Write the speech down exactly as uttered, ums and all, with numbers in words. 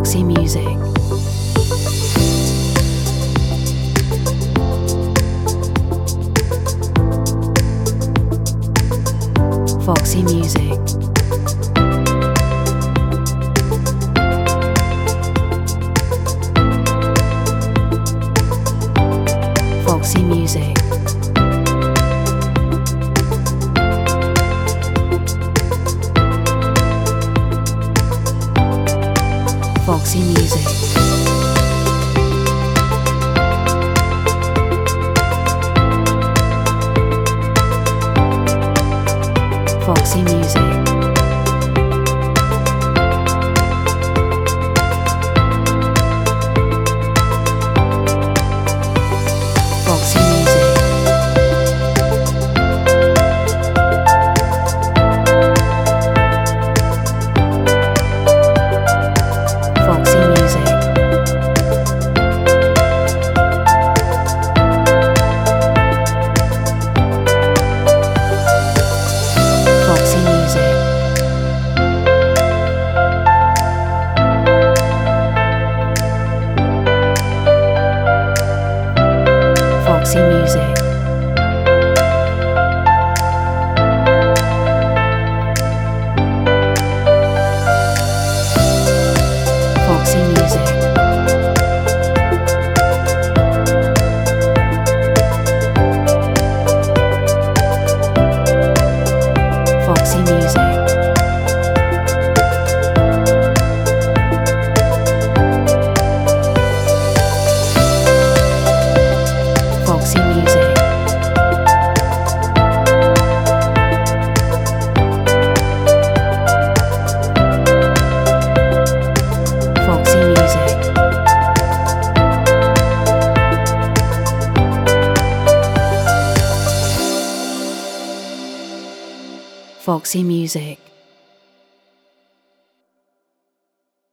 Foxy Music. Foxy Music. Foxy Music. Foxy Music. Foxy Music. Foxy Music. Foxy Music. Foxy Music. Foxy Music. Foxy Music. Foxy Music. Foxy Music. Foxy Music. Foxy Music.